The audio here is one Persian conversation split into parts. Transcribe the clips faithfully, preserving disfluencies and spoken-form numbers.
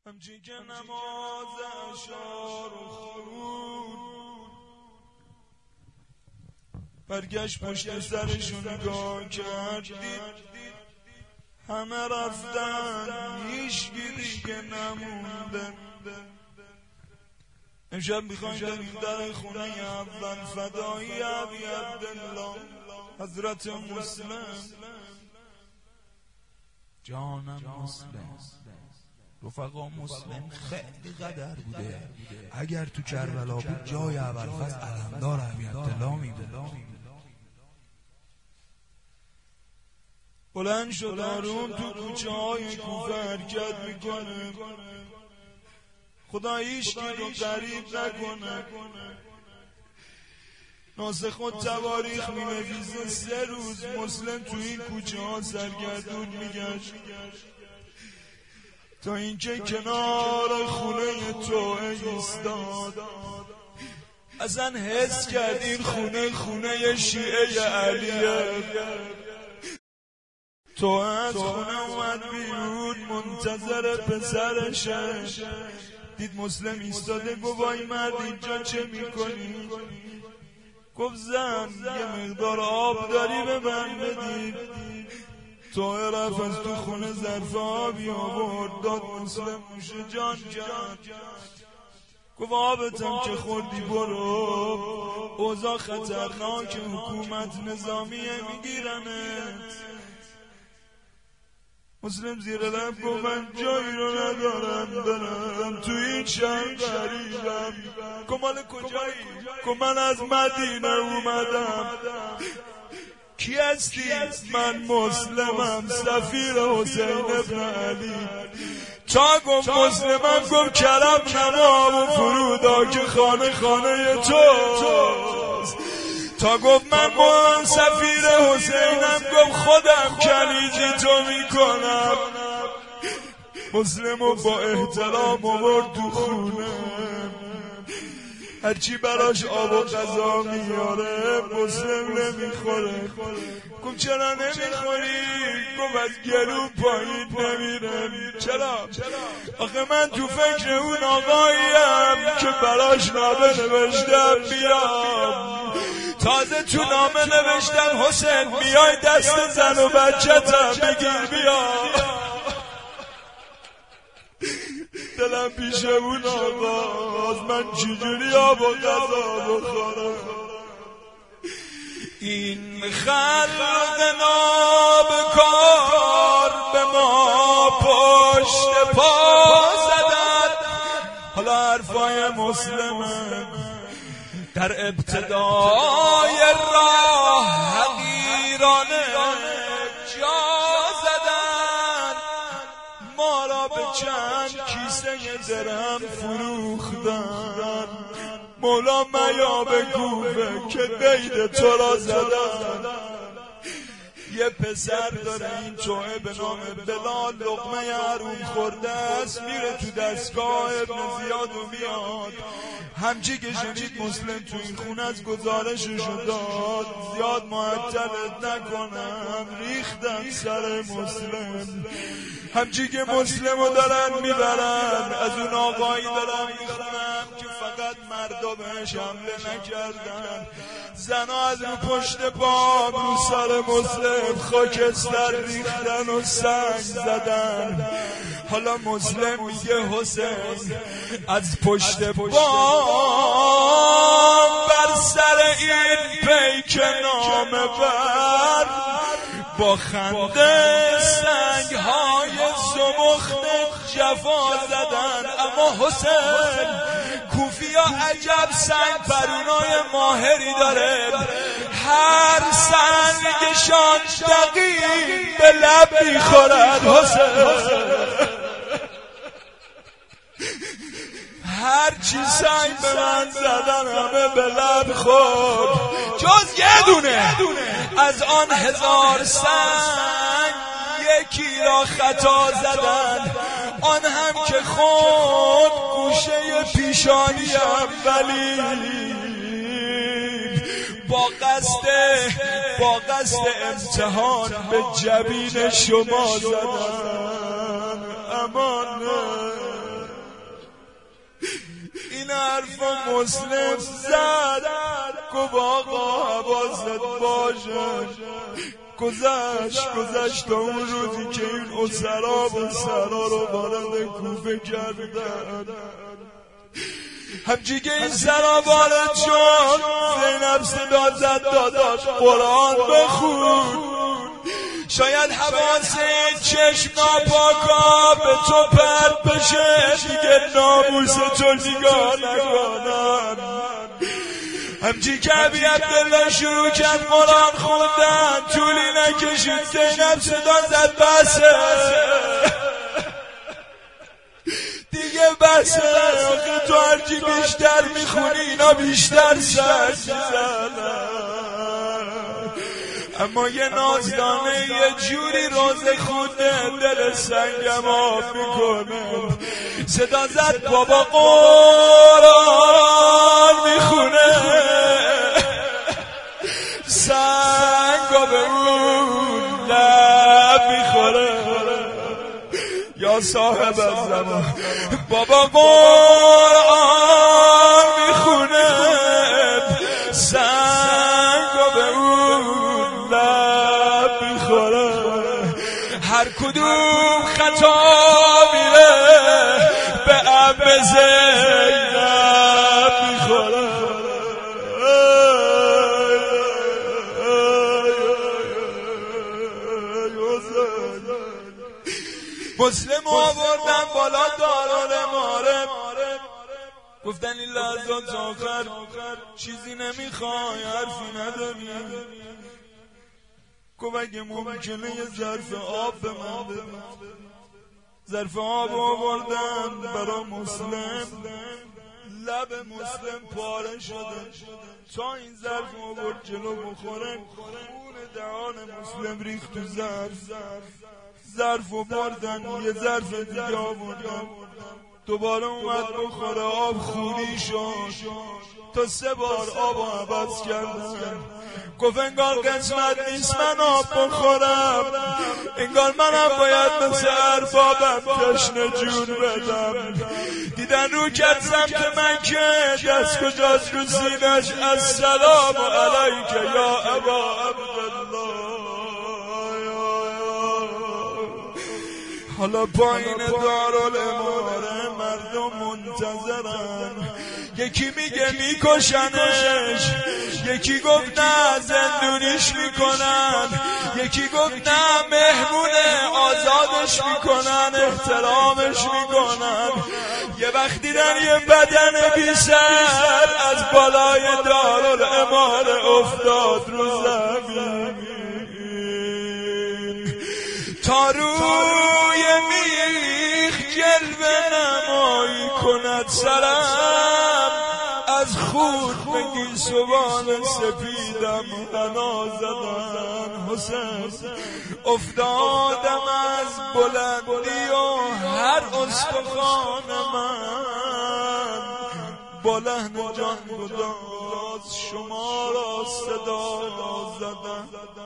همچین که نماز اشار و خرود برگشت پشت سرشون نگاه کردید همه رفتن هیچکی دیگه نمونده. امشب میخوایم بریم در خونه اول فدایی ابی عبدالله حضرت مسلم. جانم مسلم، رفقا مسلم خیلی قدر بوده. اگر تو کربلا بود جای ابوالفضل علمدار ابی عبدالله میده. بلند شد آروم تو کوچه های کوفه حرکت میکنه. خدا هیچکی رو غریب نکنه. ناسخ و تواریخ می نویسه سه روز مسلم تو این کوچه ها سرگردون میگشت تا اینکه کنار خونه توعه ایستاد. اصلا حس کرد این خونه خونه شیعه علیه. توعه از خونه اومد بیرون منتظر پسرشه. دید مسلم ایستاده. گفت وای مرد اینجا چه میکنی؟ گفت زن یه مقدار آب داری به من بدید. توعه رفت از تو خونه ظرف آبی آورد داد مسلم موشه جان کرد. گفت آبتم که خوردی برو، اوضاع خطرناک، حکومت نظامیه میگیرنت. مسلم زیر لب گفت من جایی رو ندارم برم تو این شهر غریبم. گفت مال کجایی؟ گفت من از مدینه اومدم. کی هستی؟ من مسلمم سفیر حسین ابن علی. تا گفت مسلمم گفت کرم نما و فرودا که خانه خانه توست. تا گفت من من سفیر حسینم گفت خودم کنیزی تو میکنم. مسلمو با احترام آورد تو خونه. هرچی براش آب و غذا میاره مسلم نمیخوره. گفت چرا نمیخوری؟ گفت از گلو پایین نمیرم. چرا؟ آخه من تو فکر اون آقاییم که براش نامه نوشتم بیام. تازه تو نامه نوشتم حسین میای دست زن و بچه‌تم بگیر بیا. دلم پیش اون آقا از من چجوری آب و غذا بخورم. این خلق نابکار به ما پشت پا زدن. حالا حرفای مسلمه. در ابتدای راه حقیرانه جا زدن. ما را به چند کیسه درهم فروختن. مولا میا بگوه که قید تو را زدن. یه پسر داره این توعه به نام بلال، لقمه حروم خورده است، میره تو دستگاه ابن زیاد و میاد. همچی که شنید مسلم تو این خونه از گزارششو داد. زیاد معطلت نکنم ریختن سر مسلم. همچی که مسلمو دارن میبرن از اون آقایی دارن میخونن که فقط مردا بهش حمله نکردن. زنا از رو پشت بام رو سر مسلم خاکستر ریختن و سنگ زدن. حالا مسلم میگه حسین از پشت بام بر سر این پیک نامه بر با خنده سنگ های زمخت جفا زدن. اما حسین کوفیا عجب سنگ پرونای ماهری داره. هر سنگشان دقیق به لب میخورد. حسین هر چی سنگ به من زدن همه به لب خورد جز یه دونه از آن هزار سنگ یکی را خطا زدن. آن هم که خود گوشه پیشانی اولی با قصد با قصد امتحان به جبین شما زدن. امان حرف مسلم زد، گفت آقا حواست باشه. گذشت گذشت تا اون روزی که این اسرا و سرا رو وارد کوفه کردن. همچی که این سرا وارد شد زینب صدا زد داداش قرآن بخون، شاید حواس این چشم ناپاکا به تو پرد بشه، دیگه ناموس تو نگاه نکنن. همچی که ابی عبدالله شروع کرد قرآن خوندن، طولی نکشید زینب صدا زد بسه دیگه بسه، آخه تو هرچی بیشتر میخونی اینا بیشتر سر میزنن. اما یه نازدانه یه جوری روزه خونده دل سنگم آب میکنه، صدا زد بابا قرآن میخونه، سنگا به اون لب میخوره. یا صاحب الزمان بابا قرآن میخونه، سنگا به اون لب میخوره. هر کدوم خطا میره به عم زینب میخوره. مسلم آوردن بالا دارالمعارف، گفتن این لحظات آخر چیزی نمیخوای، حرفی نداری. گفت اگه ممکنه یه ظرف آب به من بده. ظرف آب آوردن برا مسلم، لب مسلم پاره شده تا این ظرف آورد جلو بخوره، خون دهان مسلم ریخت تو ظرف. ظرف و بردن یه ظرف دیگه آوردن، دوباره اومد بخوره، آب خونی شد تا سه بار آب و عوض کردن. گفت انگار قسمت نیست من آب بخورم، انگار منم باید مثل اربابم تشنه جون بدم. دیدن رو کرد سمت مکه، دست کجاست رو سینش، السلام علیک یا ابا عبدالله. حالا پایین دارالمعارف مردم منتظرن، یکی میگه میکشنش، یکی گفت نه زندونیش میکنن، یکی گفت نه مهمونه آزادش میکنن، احترامش میکنن. یه وقت دیدن یه بدن بی سر از بالای دارالمعارف افتاد رو زمین، تا روی میخ جلوه نمایی کند سرم، از خود به گیسوان سپیدم غنا زدن. حسین افتادم از بلندی و هر استخوان من با لحن جان گداز شما را صدا زدن.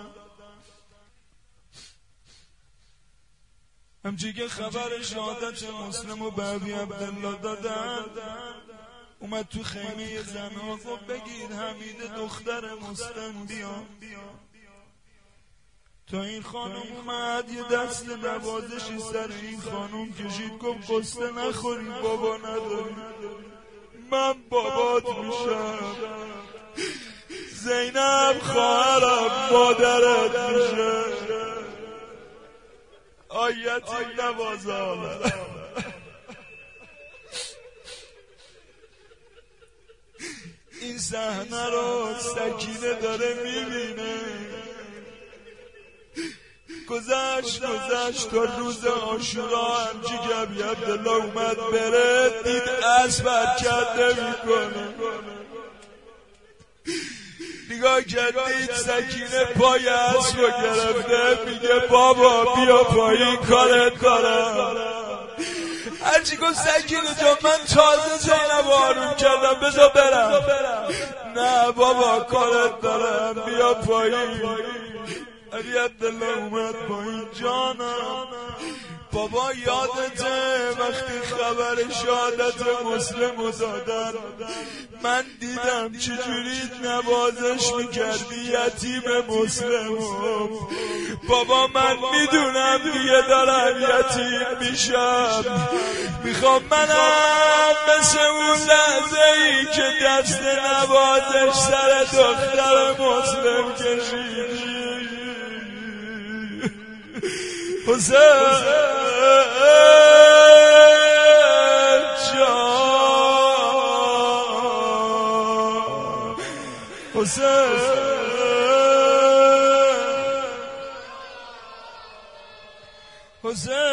همچی که خبر شهادت مسلم و به ابی عبدالله دادن، اومد تو خیمه زنها گفت بگیر حمید دختر مسلم بیا. تا این خانم اومد یه دست نوازشی سر این خانم کشید، گفت قصه نخوری بابا نداری، من بابات میشم، زینب خواهرم مادرت میشه. آیتی نوازاله این صحنه رو سکینه داره میبینه. گذشت گذشت تا روز عاشورا، همچی که ابی عبدالله اومد بره دید اسب حرکت نمیکنه. نگاه کردید سکینه پای اسب رو گرفته، میگه بابا بیا پایین کارت دارم. هرچی گفت سکینه جان من تازه زینب آروم کردم بذار برم. نه بابا کارت دارم بیا پایین. ابی عبدالله اومد پایین، جانم بابا یادته وقتی خبر شهادت مسلم دادن من دیدم چجوری نوازش میکردی یتیم مسلم. بابا من میدونم دیگه دارم یتیم میشم، میخوام منم مثل اون لحظه ای که دست نوازش سر دختر مسلم کشیدی حسین جان، حسین حسین